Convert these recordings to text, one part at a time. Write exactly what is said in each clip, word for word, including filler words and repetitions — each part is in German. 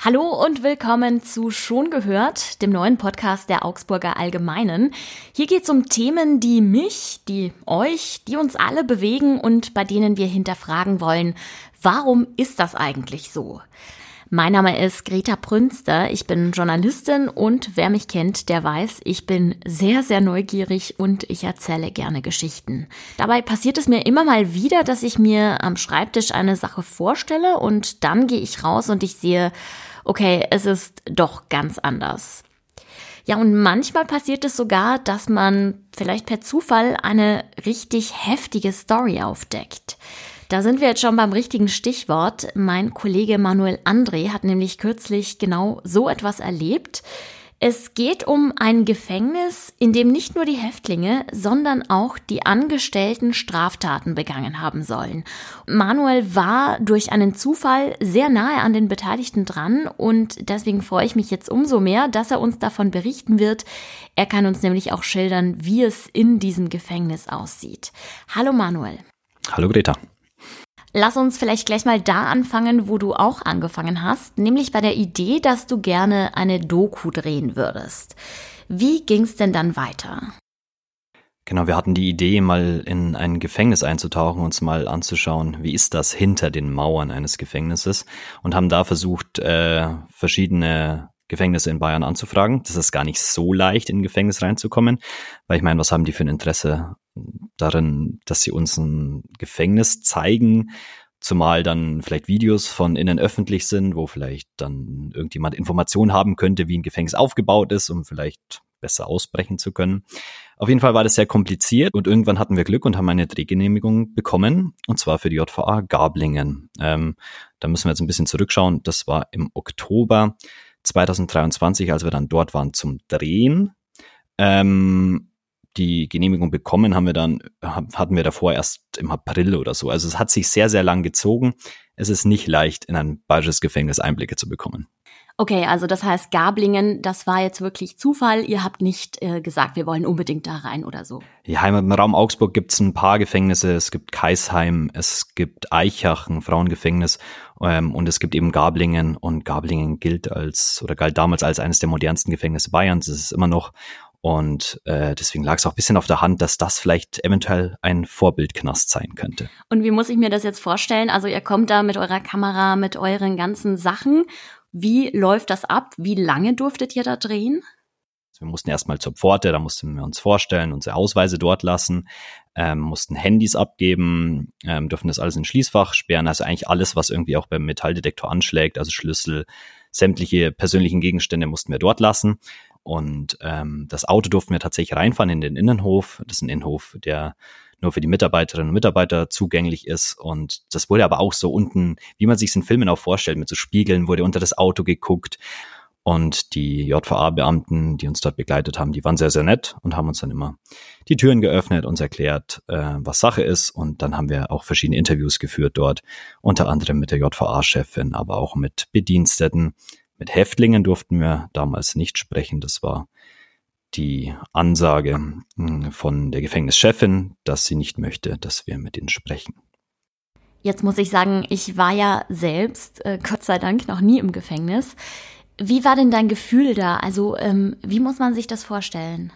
Hallo und willkommen zu Schon gehört, dem neuen Podcast der Augsburger Allgemeinen. Hier geht es um Themen, die mich, die euch, die uns alle bewegen und bei denen wir hinterfragen wollen, warum ist das eigentlich so? Mein Name ist Greta Prünster, ich bin Journalistin und wer mich kennt, der weiß, ich bin sehr, sehr neugierig und ich erzähle gerne Geschichten. Dabei passiert es mir immer mal wieder, dass ich mir am Schreibtisch eine Sache vorstelle und dann gehe ich raus und ich sehe, okay, es ist doch ganz anders. Ja, und manchmal passiert es sogar, dass man vielleicht per Zufall eine richtig heftige Story aufdeckt. Da sind wir jetzt schon beim richtigen Stichwort. Mein Kollege Manuel André hat nämlich kürzlich genau so etwas erlebt. Es geht um ein Gefängnis, in dem nicht nur die Häftlinge, sondern auch die Angestellten Straftaten begangen haben sollen. Manuel war durch einen Zufall sehr nahe an den Beteiligten dran und deswegen freue ich mich jetzt umso mehr, dass er uns davon berichten wird. Er kann uns nämlich auch schildern, wie es in diesem Gefängnis aussieht. Hallo Manuel. Hallo Greta. Lass uns vielleicht gleich mal da anfangen, wo du auch angefangen hast, nämlich bei der Idee, dass du gerne eine Doku drehen würdest. Wie ging's denn dann weiter? Genau, wir hatten die Idee, mal in ein Gefängnis einzutauchen, uns mal anzuschauen, wie ist das hinter den Mauern eines Gefängnisses und haben da versucht, äh, verschiedene Gefängnisse in Bayern anzufragen. Das ist gar nicht so leicht, in ein Gefängnis reinzukommen, weil ich meine, was haben die für ein Interesse darin, dass sie uns ein Gefängnis zeigen, zumal dann vielleicht Videos von innen öffentlich sind, wo vielleicht dann irgendjemand Informationen haben könnte, wie ein Gefängnis aufgebaut ist, um vielleicht besser ausbrechen zu können. Auf jeden Fall war das sehr kompliziert und irgendwann hatten wir Glück und haben eine Drehgenehmigung bekommen, und zwar für die J V A Garblingen. Ähm, da müssen wir jetzt ein bisschen zurückschauen. Das war im Oktober zweitausenddreiundzwanzig, als wir dann dort waren zum Drehen. Ähm, die Genehmigung bekommen haben wir dann, hatten wir davor erst im April oder so. Also es hat sich sehr, sehr lang gezogen. Es ist nicht leicht, in ein bayerisches Gefängnis Einblicke zu bekommen. Okay, also das heißt, Garblingen, das war jetzt wirklich Zufall. Ihr habt nicht äh, gesagt, wir wollen unbedingt da rein oder so. Ja, im Raum Augsburg gibt es ein paar Gefängnisse. Es gibt Kaisheim, es gibt Aichach, ein Frauengefängnis, ähm, und es gibt eben Garblingen. Und Garblingen gilt als, oder galt damals als eines der modernsten Gefängnisse Bayerns. Das ist es immer noch. Und äh, deswegen lag es auch ein bisschen auf der Hand, dass das vielleicht eventuell ein Vorbildknast sein könnte. Und wie muss ich mir das jetzt vorstellen? Also ihr kommt da mit eurer Kamera, mit euren ganzen Sachen. Wie läuft das ab? Wie lange durftet ihr da drehen? Wir mussten erstmal zur Pforte, da mussten wir uns vorstellen, unsere Ausweise dort lassen, ähm, mussten Handys abgeben, ähm, durften das alles in Schließfach sperren. Also eigentlich alles, was irgendwie auch beim Metalldetektor anschlägt, also Schlüssel, sämtliche persönlichen Gegenstände mussten wir dort lassen. Und ähm, das Auto durften wir tatsächlich reinfahren in den Innenhof. Das ist ein Innenhof, der nur für die Mitarbeiterinnen und Mitarbeiter zugänglich ist. Und das wurde aber auch so unten, wie man sich es in Filmen auch vorstellt, mit so Spiegeln, wurde unter das Auto geguckt. Und die J V A-Beamten, die uns dort begleitet haben, die waren sehr, sehr nett und haben uns dann immer die Türen geöffnet, uns erklärt, äh, was Sache ist. Und dann haben wir auch verschiedene Interviews geführt dort, unter anderem mit der J V A-Chefin, aber auch mit Bediensteten. Mit Häftlingen durften wir damals nicht sprechen. Das war die Ansage von der Gefängnischefin, dass sie nicht möchte, dass wir mit ihnen sprechen. Jetzt muss ich sagen, ich war ja selbst, äh, Gott sei Dank, noch nie im Gefängnis. Wie war denn dein Gefühl da? Also ähm, wie muss man sich das vorstellen?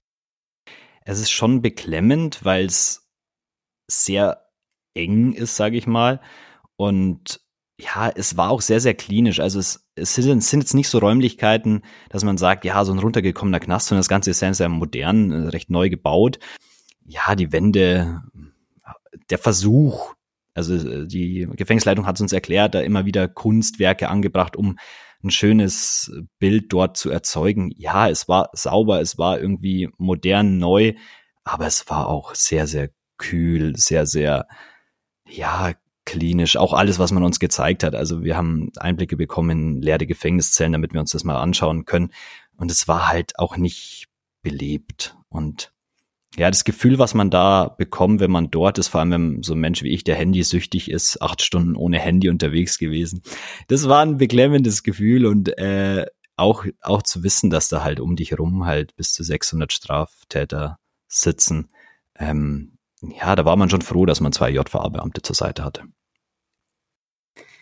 Es ist schon beklemmend, weil es sehr eng ist, sage ich mal. Und ja, es war auch sehr, sehr klinisch. Also es, es sind, es sind jetzt nicht so Räumlichkeiten, dass man sagt, ja, so ein runtergekommener Knast, sondern das Ganze ist sehr, sehr modern, recht neu gebaut. Ja, die Wände, der Versuch, also die Gefängnisleitung hat es uns erklärt, da immer wieder Kunstwerke angebracht, um ein schönes Bild dort zu erzeugen. Ja, es war sauber, es war irgendwie modern, neu, aber es war auch sehr, sehr kühl, sehr, sehr, ja, klinisch, auch alles, was man uns gezeigt hat. Also wir haben Einblicke bekommen in leere Gefängniszellen, damit wir uns das mal anschauen können. Und es war halt auch nicht belebt. Und ja, das Gefühl, was man da bekommt, wenn man dort ist, vor allem wenn so ein Mensch wie ich, der handysüchtig ist, acht Stunden ohne Handy unterwegs gewesen. Das war ein beklemmendes Gefühl und äh, auch auch zu wissen, dass da halt um dich rum halt bis zu sechshundert Straftäter sitzen. Ähm, ja, da war man schon froh, dass man zwei J V A-Beamte zur Seite hatte.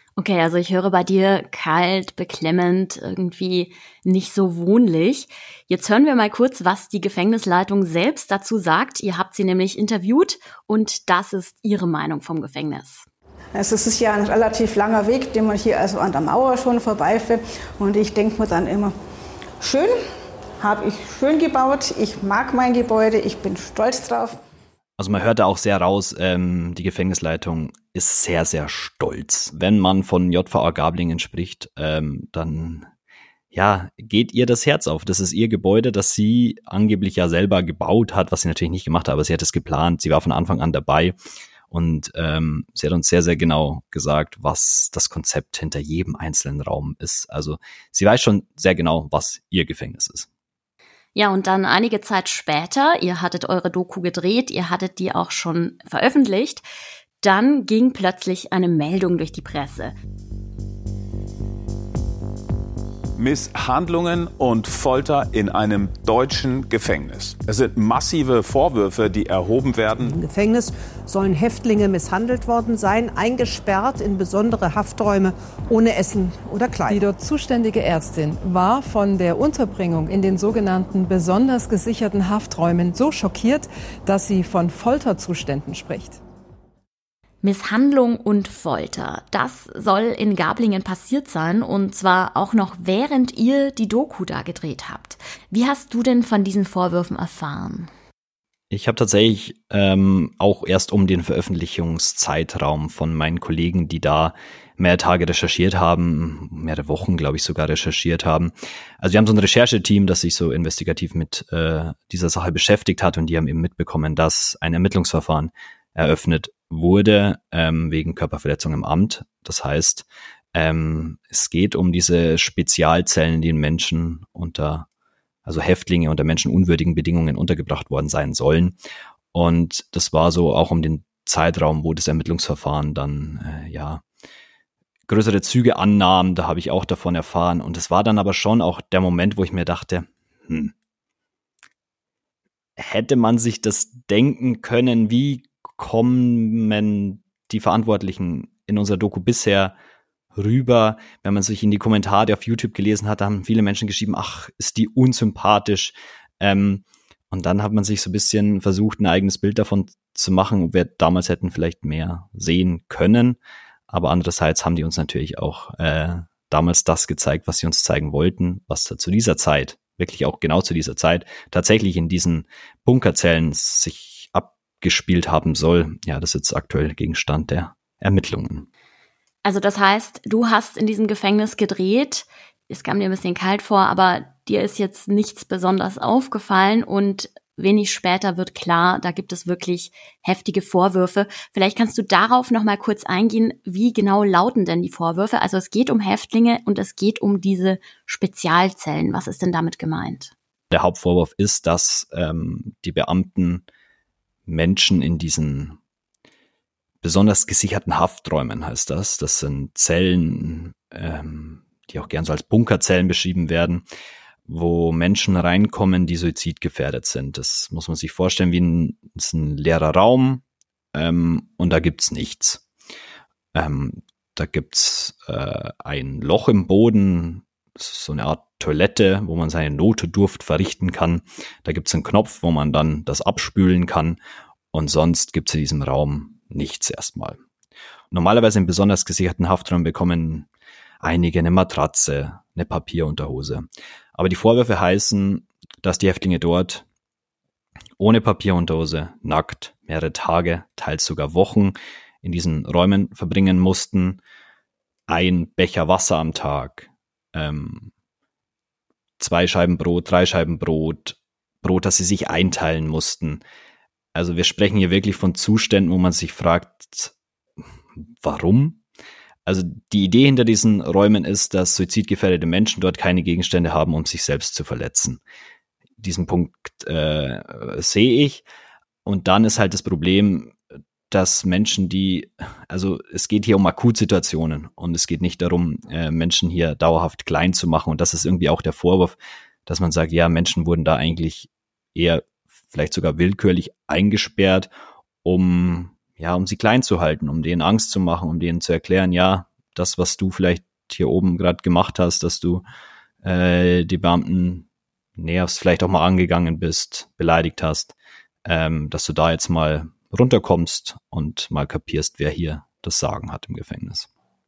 Okay, also ich höre bei dir kalt, beklemmend, irgendwie nicht so wohnlich. Jetzt hören wir mal kurz, was die Gefängnisleitung selbst dazu sagt. Ihr habt sie nämlich interviewt und das ist ihre Meinung vom Gefängnis. Es ist ja ein relativ langer Weg, den man hier also an der Mauer schon vorbeifährt. Und ich denke mir dann immer, schön, habe ich schön gebaut, ich mag mein Gebäude, ich bin stolz drauf. Also man hört da auch sehr raus, ähm, die Gefängnisleitung ist sehr, sehr stolz. Wenn man von J V A Gablingen spricht, ähm, dann ja, geht ihr das Herz auf. Das ist ihr Gebäude, das sie angeblich ja selber gebaut hat, was sie natürlich nicht gemacht hat, aber sie hat es geplant. Sie war von Anfang an dabei und ähm, sie hat uns sehr, sehr genau gesagt, was das Konzept hinter jedem einzelnen Raum ist. Also sie weiß schon sehr genau, was ihr Gefängnis ist. Ja, und dann einige Zeit später, ihr hattet eure Doku gedreht, ihr hattet die auch schon veröffentlicht, dann ging plötzlich eine Meldung durch die Presse. Misshandlungen und Folter in einem deutschen Gefängnis. Es sind massive Vorwürfe, die erhoben werden. Im Gefängnis sollen Häftlinge misshandelt worden sein, eingesperrt in besondere Hafträume ohne Essen oder Kleidung. Die dort zuständige Ärztin war von der Unterbringung in den sogenannten besonders gesicherten Hafträumen so schockiert, dass sie von Folterzuständen spricht. Misshandlung und Folter, das soll in Gablingen passiert sein und zwar auch noch während ihr die Doku da gedreht habt. Wie hast du denn von diesen Vorwürfen erfahren? Ich habe tatsächlich ähm, auch erst um den Veröffentlichungszeitraum von meinen Kollegen, die da mehrere Tage recherchiert haben, mehrere Wochen, glaube ich, sogar recherchiert haben. Also wir haben so ein Rechercheteam, das sich so investigativ mit äh, dieser Sache beschäftigt hat und die haben eben mitbekommen, dass ein Ermittlungsverfahren eröffnet wurde ähm, wegen Körperverletzung im Amt. Das heißt, ähm, es geht um diese Spezialzellen, in denen Menschen unter, also Häftlinge unter menschenunwürdigen Bedingungen untergebracht worden sein sollen. Und das war so auch um den Zeitraum, wo das Ermittlungsverfahren dann äh, ja größere Züge annahm. Da habe ich auch davon erfahren. Und es war dann aber schon auch der Moment, wo ich mir dachte, hm, hätte man sich das denken können, wie kommen die Verantwortlichen in unserer Doku bisher rüber? Wenn man sich in die Kommentare auf YouTube gelesen hat, da haben viele Menschen geschrieben, ach, ist die unsympathisch. Ähm, und dann hat man sich so ein bisschen versucht, ein eigenes Bild davon zu machen, ob wir damals hätten vielleicht mehr sehen können. Aber andererseits haben die uns natürlich auch äh, damals das gezeigt, was sie uns zeigen wollten, was da zu dieser Zeit, wirklich auch genau zu dieser Zeit, tatsächlich in diesen Bunkerzellen sich gespielt haben soll. Ja, das ist jetzt aktuell Gegenstand der Ermittlungen. Also das heißt, du hast in diesem Gefängnis gedreht, es kam dir ein bisschen kalt vor, aber dir ist jetzt nichts besonders aufgefallen und wenig später wird klar, da gibt es wirklich heftige Vorwürfe. Vielleicht kannst du darauf noch mal kurz eingehen, wie genau lauten denn die Vorwürfe? Also es geht um Häftlinge und es geht um diese Spezialzellen. Was ist denn damit gemeint? Der Hauptvorwurf ist, dass ähm, die Beamten Menschen in diesen besonders gesicherten Hafträumen, heißt das. Das sind Zellen, ähm, die auch gern so als Bunkerzellen beschrieben werden, wo Menschen reinkommen, die suizidgefährdet sind. Das muss man sich vorstellen wie ein, ist ein leerer Raum ähm, und da gibt's nichts. Ähm, da gibt's äh, ein Loch im Boden, das ist so eine Art Toilette, wo man seine Notdurft verrichten kann. Da gibt's einen Knopf, wo man dann das abspülen kann und sonst gibt's in diesem Raum nichts erstmal. Normalerweise in besonders gesicherten Hafträumen bekommen einige eine Matratze, eine Papierunterhose. Aber die Vorwürfe heißen, dass die Häftlinge dort ohne Papierunterhose, nackt, mehrere Tage, teils sogar Wochen in diesen Räumen verbringen mussten. Ein Becher Wasser am Tag, ähm, zwei Scheiben Brot, drei Scheiben Brot, Brot, das sie sich einteilen mussten. Also wir sprechen hier wirklich von Zuständen, wo man sich fragt, warum? Also die Idee hinter diesen Räumen ist, dass suizidgefährdete Menschen dort keine Gegenstände haben, um sich selbst zu verletzen. Diesen Punkt äh, sehe ich. Und dann ist halt das Problem, dass Menschen, die, also es geht hier um Akutsituationen und es geht nicht darum, äh, Menschen hier dauerhaft klein zu machen. Und das ist irgendwie auch der Vorwurf, dass man sagt, ja, Menschen wurden da eigentlich eher vielleicht sogar willkürlich eingesperrt, um ja, um sie klein zu halten, um denen Angst zu machen, um denen zu erklären, ja, das, was du vielleicht hier oben gerade gemacht hast, dass du äh, die Beamten nervst, vielleicht auch mal angegangen bist, beleidigt hast, ähm, dass du da jetzt mal runterkommst und mal kapierst, wer hier das Sagen hat im Gefängnis.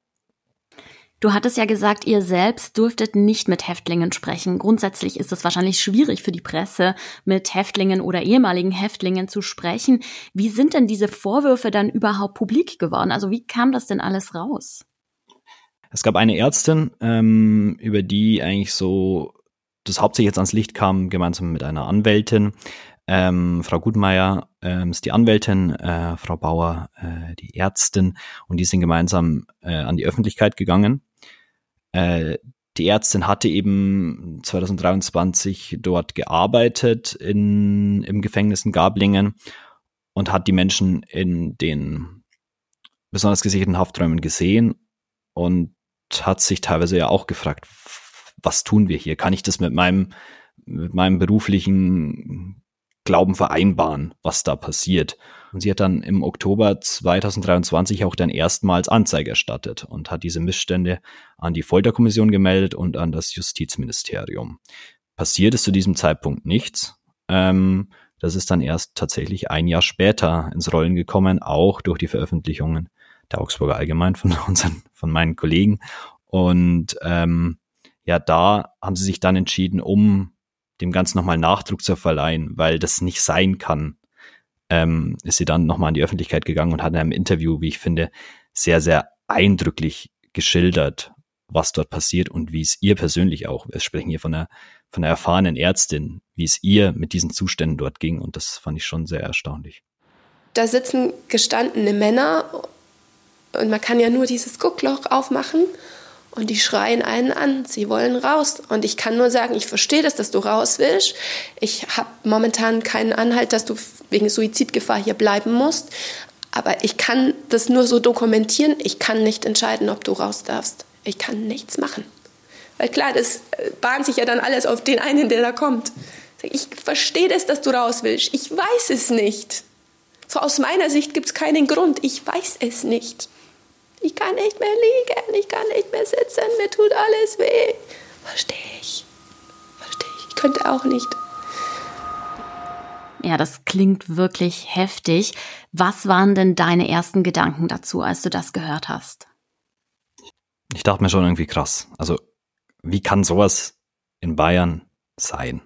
Du hattest ja gesagt, ihr selbst durftet nicht mit Häftlingen sprechen. Grundsätzlich ist es wahrscheinlich schwierig für die Presse, mit Häftlingen oder ehemaligen Häftlingen zu sprechen. Wie sind denn diese Vorwürfe dann überhaupt publik geworden? Also wie kam das denn alles raus? Es gab eine Ärztin, ähm, über die eigentlich so das hauptsächlich jetzt ans Licht kam, gemeinsam mit einer Anwältin. Ähm, Frau Gutmeier ähm, ist die Anwältin, äh, Frau Bauer äh, die Ärztin, und die sind gemeinsam äh, an die Öffentlichkeit gegangen. Äh, die Ärztin hatte eben zwanzig dreiundzwanzig dort gearbeitet in, im Gefängnis in Gablingen und hat die Menschen in den besonders gesicherten Hafträumen gesehen und hat sich teilweise ja auch gefragt, was tun wir hier? Kann ich das mit meinem, mit meinem beruflichen Glauben vereinbaren, was da passiert? Und sie hat dann im Oktober zwanzig dreiundzwanzig auch dann erstmals Anzeige erstattet und hat diese Missstände an die Folterkommission gemeldet und an das Justizministerium. Passiert ist zu diesem Zeitpunkt nichts. Ähm, das ist dann erst tatsächlich ein Jahr später ins Rollen gekommen, auch durch die Veröffentlichungen der Augsburger Allgemein von unseren, von meinen Kollegen. Und ähm, ja, da haben sie sich dann entschieden, um dem Ganzen nochmal Nachdruck zu verleihen, weil das nicht sein kann, ähm, ist sie dann nochmal an die Öffentlichkeit gegangen und hat in einem Interview, wie ich finde, sehr, sehr eindrücklich geschildert, was dort passiert und wie es ihr persönlich auch, wir sprechen hier von einer, von einer erfahrenen Ärztin, wie es ihr mit diesen Zuständen dort ging, und das fand ich schon sehr erstaunlich. Da sitzen gestandene Männer und man kann ja nur dieses Guckloch aufmachen. Und die schreien einen an, sie wollen raus. Und ich kann nur sagen, ich verstehe das, dass du raus willst. Ich habe momentan keinen Anhalt, dass du wegen Suizidgefahr hier bleiben musst. Aber ich kann das nur so dokumentieren. Ich kann nicht entscheiden, ob du raus darfst. Ich kann nichts machen. Weil klar, das bahnt sich ja dann alles auf den einen, der da kommt. Ich verstehe das, dass du raus willst. Ich weiß es nicht. So aus meiner Sicht gibt es keinen Grund. Ich weiß es nicht. Ich kann nicht mehr liegen, ich kann nicht mehr sitzen, mir tut alles weh. Verstehe ich. Verstehe ich. Ich könnte auch nicht. Ja, das klingt wirklich heftig. Was waren denn deine ersten Gedanken dazu, als du das gehört hast? Ich dachte mir schon irgendwie krass. Also, wie kann sowas in Bayern sein?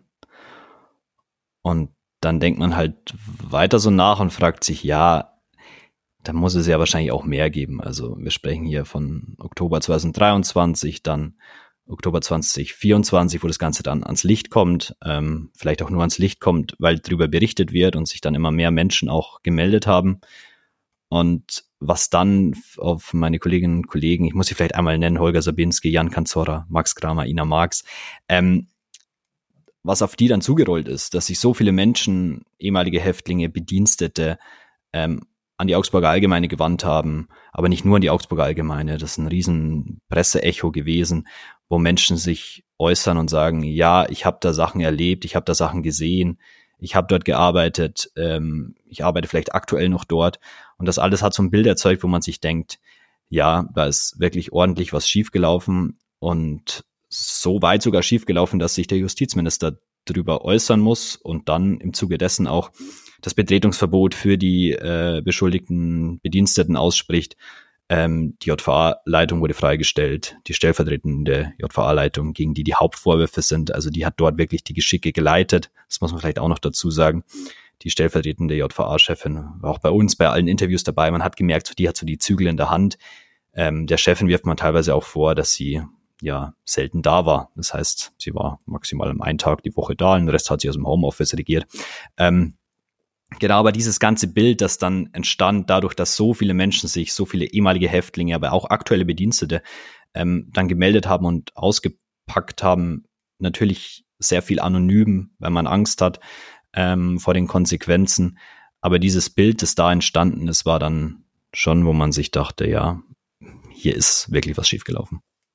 Und dann denkt man halt weiter so nach und fragt sich, ja, da muss es ja wahrscheinlich auch mehr geben. Also wir sprechen hier von Oktober zwanzig dreiundzwanzig, dann Oktober zwanzig vierundzwanzig, wo das Ganze dann ans Licht kommt, ähm, vielleicht auch nur ans Licht kommt, weil darüber berichtet wird und sich dann immer mehr Menschen auch gemeldet haben. Und was dann auf meine Kolleginnen und Kollegen, ich muss sie vielleicht einmal nennen, Holger Sabinski, Jan Kanzora, Max Kramer, Ina Marx, ähm, was auf die dann zugerollt ist, dass sich so viele Menschen, ehemalige Häftlinge, Bedienstete, ähm, an die Augsburger Allgemeine gewandt haben, aber nicht nur an die Augsburger Allgemeine. Das ist ein riesen Presseecho gewesen, wo Menschen sich äußern und sagen, ja, ich habe da Sachen erlebt, ich habe da Sachen gesehen, ich habe dort gearbeitet, ähm, ich arbeite vielleicht aktuell noch dort. Und das alles hat so ein Bild erzeugt, wo man sich denkt, ja, da ist wirklich ordentlich was schiefgelaufen und so weit sogar schiefgelaufen, dass sich der Justizminister darüber äußern muss und dann im Zuge dessen auch das Betretungsverbot für die äh, beschuldigten Bediensteten ausspricht. Ähm, die J V A-Leitung wurde freigestellt, die stellvertretende J V A-Leitung, gegen die die Hauptvorwürfe sind. Also die hat dort wirklich die Geschicke geleitet. Das muss man vielleicht auch noch dazu sagen. Die stellvertretende J V A-Chefin war auch bei uns bei allen Interviews dabei. Man hat gemerkt, so die hat so die Zügel in der Hand. Ähm, der Chefin wirft man teilweise auch vor, dass sie ja selten da war. Das heißt, sie war maximal am einen Tag die Woche da, den Rest hat sie aus dem Homeoffice regiert. Ähm, genau, aber dieses ganze Bild, das dann entstand, dadurch, dass so viele Menschen sich, so viele ehemalige Häftlinge, aber auch aktuelle Bedienstete ähm, dann gemeldet haben und ausgepackt haben, natürlich sehr viel anonym, weil man Angst hat ähm, vor den Konsequenzen. Aber dieses Bild, das da entstanden ist, war dann schon, wo man sich dachte, ja, hier ist wirklich was schiefgelaufen.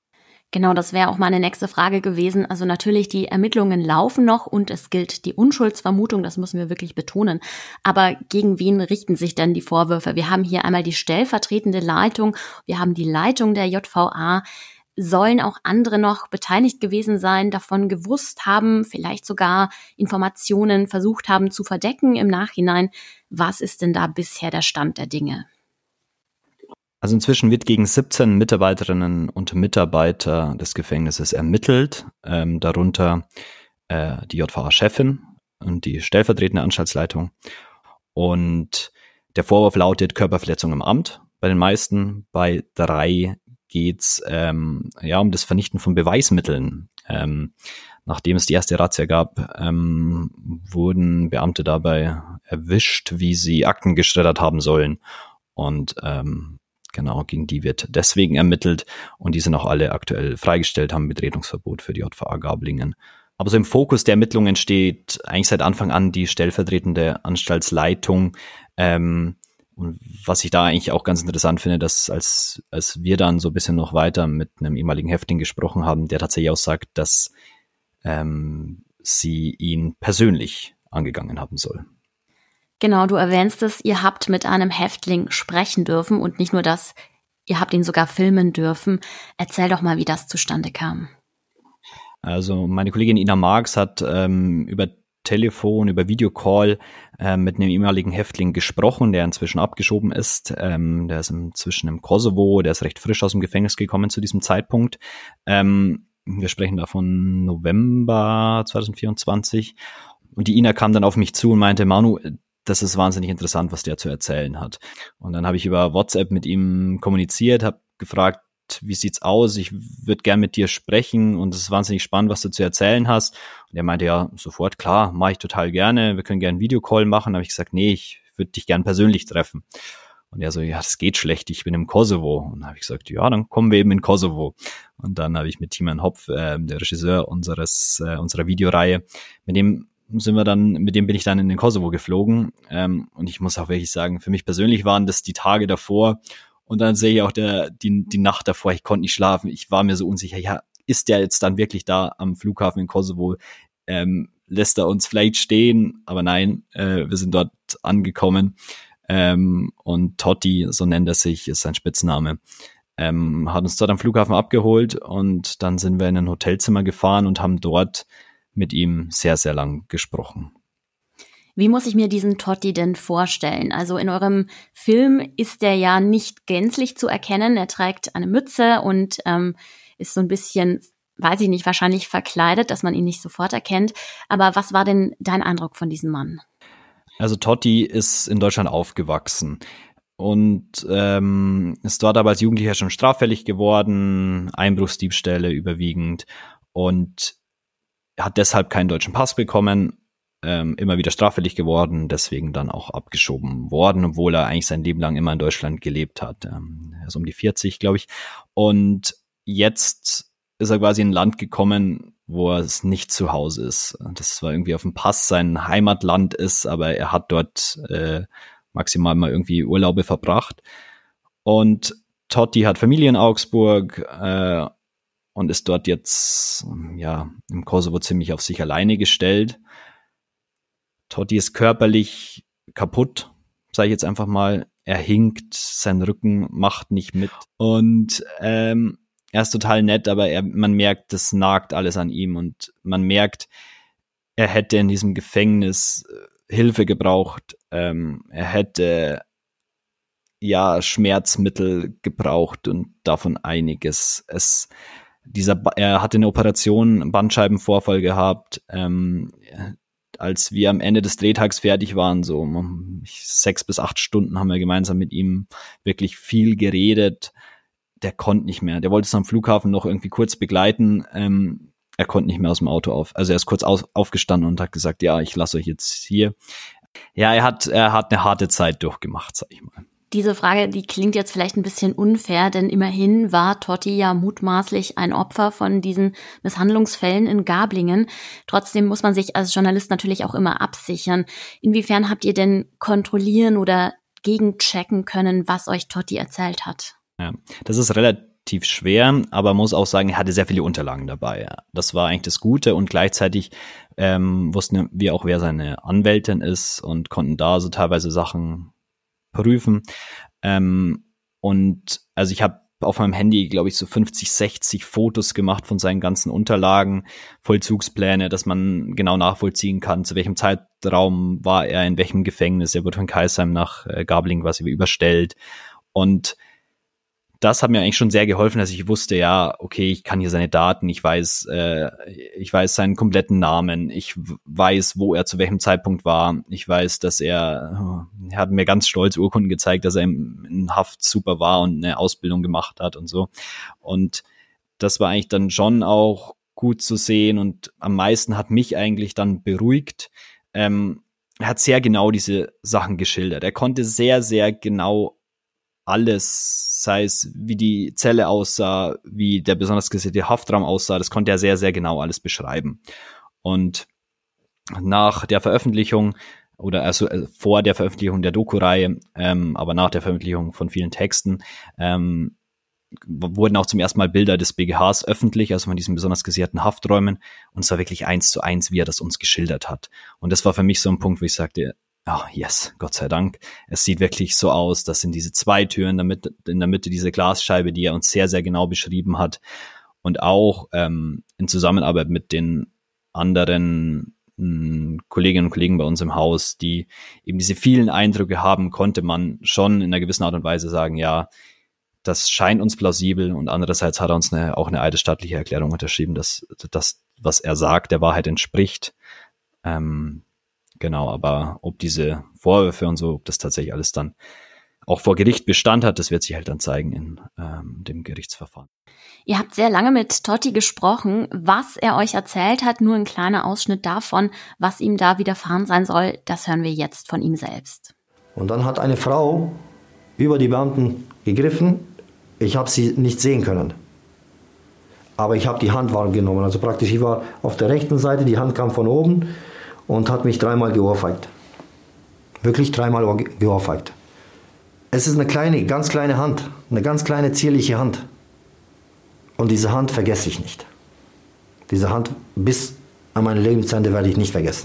Genau, das wäre auch meine nächste Frage gewesen. Also natürlich, die Ermittlungen laufen noch und es gilt die Unschuldsvermutung, das müssen wir wirklich betonen. Aber gegen wen richten sich denn die Vorwürfe? Wir haben hier einmal die stellvertretende Leitung, wir haben die Leitung der J V A. Sollen auch andere noch beteiligt gewesen sein, davon gewusst haben, vielleicht sogar Informationen versucht haben zu verdecken im Nachhinein? Was ist denn da bisher der Stand der Dinge? Also inzwischen wird gegen siebzehn Mitarbeiterinnen und Mitarbeiter des Gefängnisses ermittelt, ähm, darunter äh, die J V A-Chefin und die stellvertretende Anstaltsleitung. Und der Vorwurf lautet Körperverletzung im Amt bei den meisten. Bei drei geht's ähm, ja um das Vernichten von Beweismitteln. Ähm, nachdem es die erste Razzia gab, ähm, wurden Beamte dabei erwischt, wie sie Akten geschreddert haben sollen. Und ähm, Genau, gegen die wird deswegen ermittelt und die sind auch alle aktuell freigestellt, haben Betretungsverbot für die J V A Gablingen. Aber so im Fokus der Ermittlungen steht eigentlich seit Anfang an die stellvertretende Anstaltsleitung. Ähm, und was ich da eigentlich auch ganz interessant finde, dass als, als wir dann so ein bisschen noch weiter mit einem ehemaligen Häftling gesprochen haben, der tatsächlich auch sagt, dass ähm, sie ihn persönlich angegangen haben soll. Genau, du erwähnst es, ihr habt mit einem Häftling sprechen dürfen und nicht nur das, ihr habt ihn sogar filmen dürfen. Erzähl doch mal, wie das zustande kam. Also meine Kollegin Ina Marx hat ähm, über Telefon, über Videocall äh, mit einem ehemaligen Häftling gesprochen, der inzwischen abgeschoben ist. Ähm, der ist inzwischen im Kosovo, der ist recht frisch aus dem Gefängnis gekommen zu diesem Zeitpunkt. Ähm, wir sprechen da von November zwanzig vierundzwanzig. Und die Ina kam dann auf mich zu und meinte, Manu, das ist wahnsinnig interessant, was der zu erzählen hat. Und dann habe ich über WhatsApp mit ihm kommuniziert, habe gefragt, wie sieht's aus? Ich würde gern mit dir sprechen und es ist wahnsinnig spannend, was du zu erzählen hast. Und er meinte, ja, sofort, klar, mache ich total gerne. Wir können gerne einen Videocall machen. Da habe ich gesagt, nee, ich würde dich gern persönlich treffen. Und er so, ja, das geht schlecht, ich bin im Kosovo. Und dann habe ich gesagt, ja, dann kommen wir eben in Kosovo. Und dann habe ich mit Timon Hopf, äh, der Regisseur unseres äh, unserer Videoreihe, mit dem sind wir dann, mit dem bin ich dann in den Kosovo geflogen. Ähm, und ich muss auch wirklich sagen, für mich persönlich waren das die Tage davor. Und dann sehe ich auch der, die, die Nacht davor, ich konnte nicht schlafen. Ich war mir so unsicher, ja, ist der jetzt dann wirklich da am Flughafen in Kosovo? Ähm, lässt er uns vielleicht stehen? Aber nein, äh, wir sind dort angekommen. Ähm, und Totti, so nennt er sich, ist sein Spitzname, ähm, hat uns dort am Flughafen abgeholt. Und dann sind wir in ein Hotelzimmer gefahren und haben dort mit ihm sehr, sehr lang gesprochen. Wie muss ich mir diesen Totti denn vorstellen? Also in eurem Film ist der ja nicht gänzlich zu erkennen. Er trägt eine Mütze und ähm, ist so ein bisschen, weiß ich nicht, wahrscheinlich verkleidet, dass man ihn nicht sofort erkennt. Aber was war denn dein Eindruck von diesem Mann? Also Totti ist in Deutschland aufgewachsen und ähm, ist dort aber als Jugendlicher schon straffällig geworden, Einbruchsdiebstähle überwiegend und hat deshalb keinen deutschen Pass bekommen, ähm, immer wieder straffällig geworden, deswegen dann auch abgeschoben worden, obwohl er eigentlich sein Leben lang immer in Deutschland gelebt hat. Ähm, er ist um die vierzig, glaube ich. Und jetzt ist er quasi in ein Land gekommen, wo er es nicht zu Hause ist. Das war irgendwie auf dem Pass sein Heimatland ist, aber er hat dort äh, maximal mal irgendwie Urlaube verbracht. Und Totti hat Familie in Augsburg, äh, und ist dort jetzt ja im Kosovo ziemlich auf sich alleine gestellt. Totti ist körperlich kaputt, sage ich jetzt einfach mal. Er hinkt, sein Rücken macht nicht mit. Und ähm, er ist total nett, aber er, man merkt, das nagt alles an ihm. Und man merkt, er hätte in diesem Gefängnis Hilfe gebraucht. Ähm, er hätte ja Schmerzmittel gebraucht und davon einiges. Es Dieser, er hatte eine Operation, Bandscheibenvorfall gehabt, ähm, als wir am Ende des Drehtags fertig waren, so sechs bis acht Stunden haben wir gemeinsam mit ihm wirklich viel geredet. Der konnte nicht mehr, der wollte es am Flughafen noch irgendwie kurz begleiten, ähm, er konnte nicht mehr aus dem Auto auf, also er ist kurz auf, aufgestanden und hat gesagt, ja, ich lasse euch jetzt hier. Ja, er hat, er hat eine harte Zeit durchgemacht, sag ich mal. Diese Frage, die klingt jetzt vielleicht ein bisschen unfair, denn immerhin war Totti ja mutmaßlich ein Opfer von diesen Misshandlungsfällen in Gablingen. Trotzdem muss man sich als Journalist natürlich auch immer absichern. Inwiefern habt ihr denn kontrollieren oder gegenchecken können, was euch Totti erzählt hat? Ja, das ist relativ relativ schwer, aber muss auch sagen, er hatte sehr viele Unterlagen dabei. Das war eigentlich das Gute und gleichzeitig ähm, wussten wir auch, wer seine Anwältin ist und konnten da so teilweise Sachen prüfen. Ähm, und also ich habe auf meinem Handy, glaube ich, so fünfzig, sechzig Fotos gemacht von seinen ganzen Unterlagen, Vollzugspläne, dass man genau nachvollziehen kann, zu welchem Zeitraum war er in welchem Gefängnis. Er wurde von Kaisheim nach äh, Gabling quasi überstellt. Und das hat mir eigentlich schon sehr geholfen, dass ich wusste, ja, okay, ich kann hier seine Daten, ich weiß, äh, ich weiß seinen kompletten Namen, ich weiß, wo er zu welchem Zeitpunkt war, ich weiß, dass er, er hat mir ganz stolz Urkunden gezeigt, dass er in, in Haft super war und eine Ausbildung gemacht hat und so. Und das war eigentlich dann schon auch gut zu sehen und am meisten hat mich eigentlich dann beruhigt. Ähm, er hat sehr genau diese Sachen geschildert. Er konnte sehr, sehr genau alles, sei es wie die Zelle aussah, wie der besonders gesicherte Haftraum aussah, das konnte er sehr, sehr genau alles beschreiben. Und nach der Veröffentlichung oder also äh, vor der Veröffentlichung der Doku-Reihe, ähm, aber nach der Veröffentlichung von vielen Texten, ähm, wurden auch zum ersten Mal Bilder des B G Hs öffentlich, also von diesen besonders gesicherten Hafträumen. Und es war wirklich eins zu eins, wie er das uns geschildert hat. Und das war für mich so ein Punkt, wo ich sagte, oh, yes, Gott sei Dank. Es sieht wirklich so aus, das sind diese zwei Türen, in der Mitte, in der Mitte diese Glasscheibe, die er uns sehr, sehr genau beschrieben hat. Und auch ähm, in Zusammenarbeit mit den anderen mh, Kolleginnen und Kollegen bei uns im Haus, die eben diese vielen Eindrücke haben, konnte man schon in einer gewissen Art und Weise sagen, ja, das scheint uns plausibel. Und andererseits hat er uns eine, auch eine eidesstattliche Erklärung unterschrieben, dass das, was er sagt, der Wahrheit entspricht. Ähm, Genau, aber ob diese Vorwürfe und so, ob das tatsächlich alles dann auch vor Gericht Bestand hat, das wird sich halt dann zeigen in ähm, dem Gerichtsverfahren. Ihr habt sehr lange mit Totti gesprochen. Was er euch erzählt hat, nur ein kleiner Ausschnitt davon, was ihm da widerfahren sein soll, das hören wir jetzt von ihm selbst. Und dann hat eine Frau über die Beamten gegriffen. Ich habe sie nicht sehen können. Aber ich habe die Hand wahrgenommen. Also praktisch, ich war auf der rechten Seite, die Hand kam von oben und hat mich dreimal geohrfeigt. Wirklich dreimal geohrfeigt. Es ist eine kleine, ganz kleine Hand, eine ganz kleine, zierliche Hand. Und diese Hand vergesse ich nicht. Diese Hand bis an mein Lebensende werde ich nicht vergessen.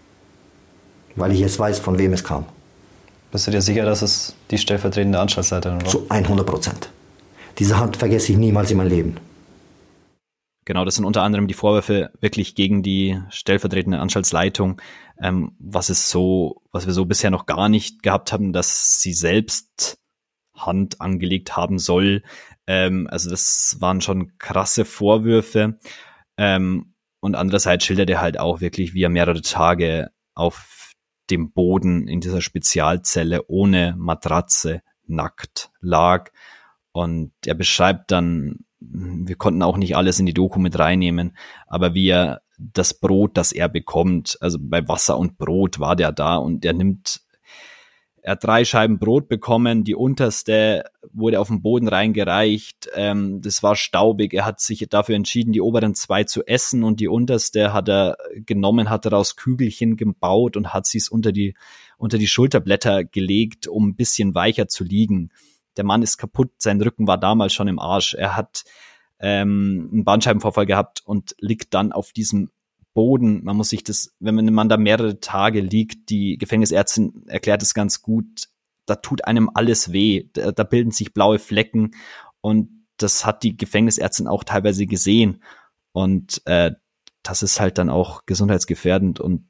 Weil ich jetzt weiß, von wem es kam. Bist du dir sicher, dass es die stellvertretende Anstaltsleiterin war? Zu hundert Prozent. Diese Hand vergesse ich niemals in meinem Leben. Genau, das sind unter anderem die Vorwürfe wirklich gegen die stellvertretende Anstaltsleitung, ähm, was es so, was wir so bisher noch gar nicht gehabt haben, dass sie selbst Hand angelegt haben soll. Ähm, also das waren schon krasse Vorwürfe. Ähm, und andererseits schildert er halt auch wirklich, wie er mehrere Tage auf dem Boden in dieser Spezialzelle ohne Matratze nackt lag. Und er beschreibt dann, wir konnten auch nicht alles in die Doku mit reinnehmen, aber wie er das Brot, das er bekommt, also bei Wasser und Brot war der da und er nimmt, er hat drei Scheiben Brot bekommen, die unterste wurde auf den Boden reingereicht, ähm, das war staubig, er hat sich dafür entschieden, die oberen zwei zu essen und die unterste hat er genommen, hat daraus Kügelchen gebaut und hat sie es unter die, unter die Schulterblätter gelegt, um ein bisschen weicher zu liegen. Der Mann ist kaputt, sein Rücken war damals schon im Arsch. Er hat ähm, einen Bandscheibenvorfall gehabt und liegt dann auf diesem Boden. Man muss sich das, wenn man da mehrere Tage liegt, die Gefängnisärztin erklärt es ganz gut, da tut einem alles weh. Da, da bilden sich blaue Flecken und das hat die Gefängnisärztin auch teilweise gesehen. Und äh, das ist halt dann auch gesundheitsgefährdend. Und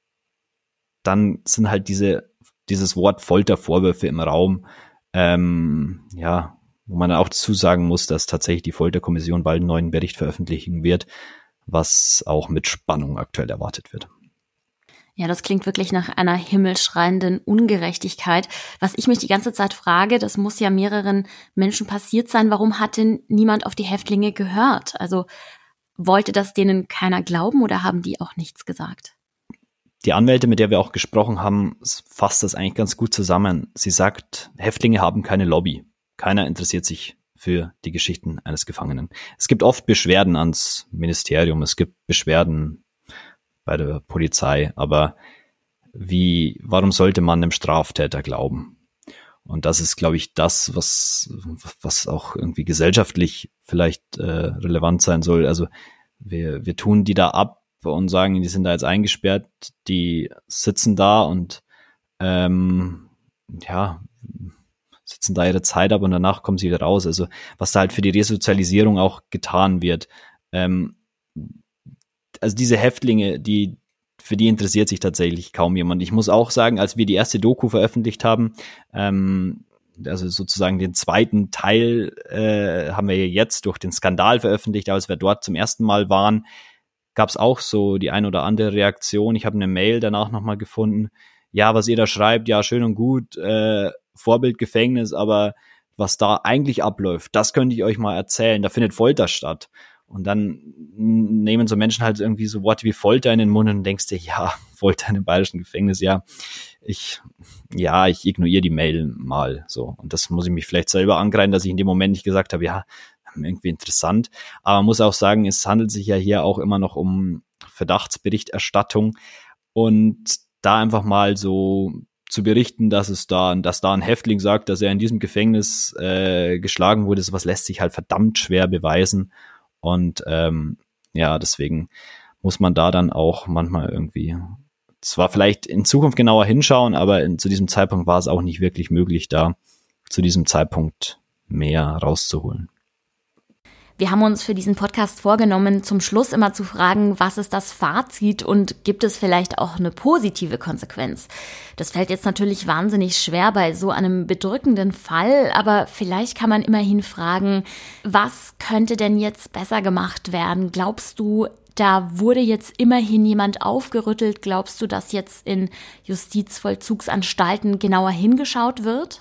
dann sind halt diese dieses Wort Foltervorwürfe im Raum. Ähm, ja, wo man auch dazu sagen muss, dass tatsächlich die Folterkommission bald einen neuen Bericht veröffentlichen wird, was auch mit Spannung aktuell erwartet wird. Ja, das klingt wirklich nach einer himmelschreienden Ungerechtigkeit. Was ich mich die ganze Zeit frage, das muss ja mehreren Menschen passiert sein. Warum hat denn niemand auf die Häftlinge gehört? Also wollte das denen keiner glauben oder haben die auch nichts gesagt? Die Anwälte, mit der wir auch gesprochen haben, fasst das eigentlich ganz gut zusammen. Sie sagt, Häftlinge haben keine Lobby. Keiner interessiert sich für die Geschichten eines Gefangenen. Es gibt oft Beschwerden ans Ministerium, es gibt Beschwerden bei der Polizei, aber wie, warum sollte man einem Straftäter glauben? Und das ist, glaube ich, das, was, was auch irgendwie gesellschaftlich vielleicht äh, relevant sein soll. Also wir, wir tun die da ab und sagen, die sind da jetzt eingesperrt, die sitzen da und ähm, ja, sitzen da ihre Zeit ab und danach kommen sie wieder raus. Also was da halt für die Resozialisierung auch getan wird. Ähm, also diese Häftlinge, die für die interessiert sich tatsächlich kaum jemand. Ich muss auch sagen, als wir die erste Doku veröffentlicht haben, ähm, also sozusagen den zweiten Teil äh, haben wir jetzt durch den Skandal veröffentlicht, als wir dort zum ersten Mal waren, gab es auch so die ein oder andere Reaktion. Ich habe eine Mail danach nochmal gefunden. Ja, was ihr da schreibt, ja, schön und gut, äh, Vorbildgefängnis, aber was da eigentlich abläuft, das könnte ich euch mal erzählen. Da findet Folter statt. Und dann nehmen so Menschen halt irgendwie so Worte wie Folter in den Mund und denkst dir, ja, Folter in einem bayerischen Gefängnis, ja, ich, ja, ich ignoriere die Mail mal, so. Und das muss ich mich vielleicht selber angreifen, dass ich in dem Moment nicht gesagt habe, ja, irgendwie interessant. Aber man muss auch sagen, es handelt sich ja hier auch immer noch um Verdachtsberichterstattung und da einfach mal so zu berichten, dass es da, dass da ein Häftling sagt, dass er in diesem Gefängnis äh, geschlagen wurde, sowas lässt sich halt verdammt schwer beweisen. Und ähm, ja, deswegen muss man da dann auch manchmal irgendwie zwar vielleicht in Zukunft genauer hinschauen, aber in, zu diesem Zeitpunkt war es auch nicht wirklich möglich, da zu diesem Zeitpunkt mehr rauszuholen. Wir haben uns für diesen Podcast vorgenommen, zum Schluss immer zu fragen, was ist das Fazit und gibt es vielleicht auch eine positive Konsequenz? Das fällt jetzt natürlich wahnsinnig schwer bei so einem bedrückenden Fall, aber vielleicht kann man immerhin fragen, was könnte denn jetzt besser gemacht werden? Glaubst du, da wurde jetzt immerhin jemand aufgerüttelt? Glaubst du, dass jetzt in Justizvollzugsanstalten genauer hingeschaut wird?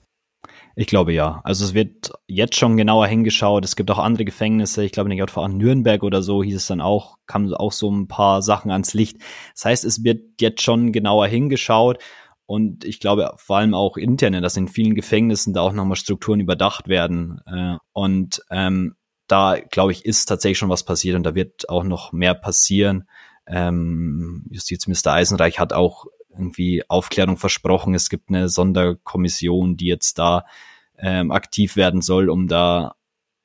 Ich glaube ja. Also es wird jetzt schon genauer hingeschaut. Es gibt auch andere Gefängnisse. Ich glaube in der J V A Nürnberg oder so hieß es dann auch, kamen auch so ein paar Sachen ans Licht. Das heißt, es wird jetzt schon genauer hingeschaut. Und ich glaube vor allem auch intern, dass in vielen Gefängnissen da auch nochmal Strukturen überdacht werden. Und ähm, da, glaube ich, ist tatsächlich schon was passiert und da wird auch noch mehr passieren. Ähm, Justizminister Eisenreich hat auch irgendwie Aufklärung versprochen. Es gibt eine Sonderkommission, die jetzt da ähm, aktiv werden soll, um da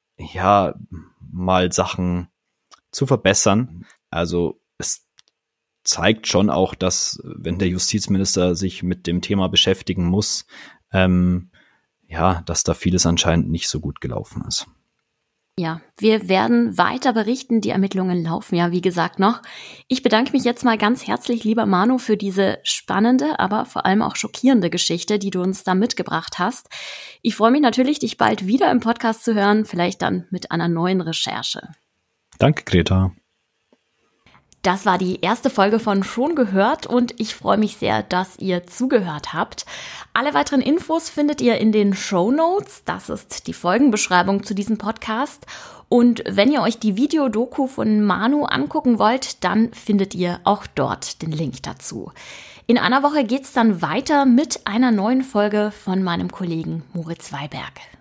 ja mal Sachen zu verbessern. Also es zeigt schon auch, dass wenn der Justizminister sich mit dem Thema beschäftigen muss, ähm, ja, dass da vieles anscheinend nicht so gut gelaufen ist. Ja, wir werden weiter berichten. Die Ermittlungen laufen ja, wie gesagt, noch. Ich bedanke mich jetzt mal ganz herzlich, lieber Manu, für diese spannende, aber vor allem auch schockierende Geschichte, die du uns da mitgebracht hast. Ich freue mich natürlich, dich bald wieder im Podcast zu hören, vielleicht dann mit einer neuen Recherche. Danke, Greta. Das war die erste Folge von Schon gehört und ich freue mich sehr, dass ihr zugehört habt. Alle weiteren Infos findet ihr in den Shownotes. Das ist die Folgenbeschreibung zu diesem Podcast. Und wenn ihr euch die Videodoku von Manu angucken wollt, dann findet ihr auch dort den Link dazu. In einer Woche geht's dann weiter mit einer neuen Folge von meinem Kollegen Moritz Weiberg.